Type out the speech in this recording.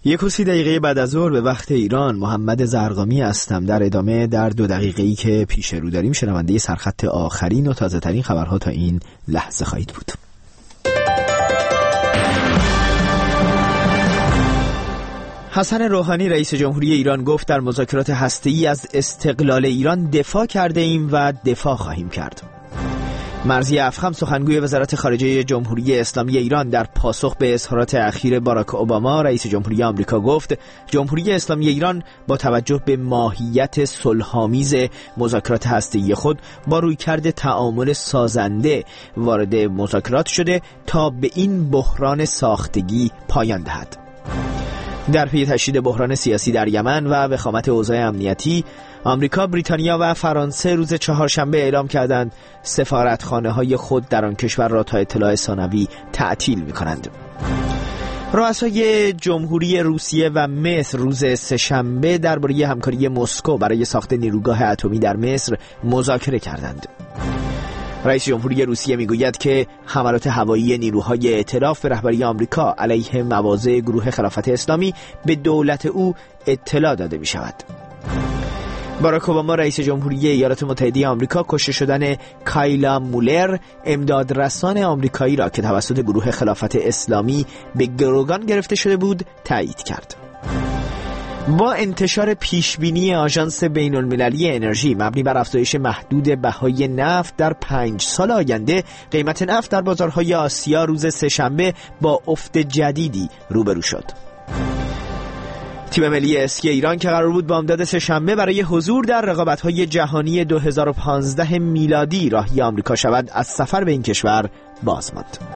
دقیقه بعد از ظهر به وقت ایران، محمد زرقامی هستم. در ادامه در 2 دقیقه‌ای که پیش رو داریم شنونده سرخط آخرین و تازه ترین خبرها تا این لحظه خواهید بود. حسن روحانی رئیس جمهوری ایران گفت در مذاکرات هسته‌ای از استقلال ایران دفاع کرده ایم و دفاع خواهیم کرد. مرضی افخم سخنگوی وزارت خارجه جمهوری اسلامی ایران در پاسخ به اظهارات اخیر باراک اوباما رئیس جمهوری آمریکا گفت جمهوری اسلامی ایران با توجه به ماهیت صلح‌آمیز مذاکرات هسته‌ای خود با رویکرد تعامل سازنده وارد مذاکرات شده تا به این بحران ساختگی پایان دهد. در پی تشدید بحران سیاسی در یمن و وخامت اوضاع امنیتی، آمریکا، بریتانیا و فرانسه روز چهارشنبه اعلام کردند سفارتخانه‌های خود در آن کشور را تا اطلاع ثانوی تعطیل می‌کنند. رؤسای جمهوری روسیه و مصر روز سه‌شنبه درباره همکاری مسکو برای ساخت نیروگاه اتمی در مصر مذاکره کردند. رئیس جمهوری روسیه میگوید که حملات هوایی نیروهای ائتلاف به رهبری آمریکا علیه مواضع گروه خلافت اسلامی به دولت او اطلاع داده می شود. باراک اوباما رئیس جمهوری ایالات متحده آمریکا کشته شدن کایلا مولر، امدادرسان آمریکایی را که توسط گروه خلافت اسلامی به گروگان گرفته شده بود تایید کرد. با انتشار پیشبینی آژانس بین‌المللی انرژی مبنی بر افزایش محدود بهای نفت در 5 سال آینده، قیمت نفت در بازارهای آسیا روز سه‌شنبه با افت جدیدی روبرو شد. تیم ملی اسکی ایران که قرار بود بامداد سه‌شنبه برای حضور در رقابت‌های جهانی 2015 میلادی راهی آمریکا شود، از سفر به این کشور باز ماند.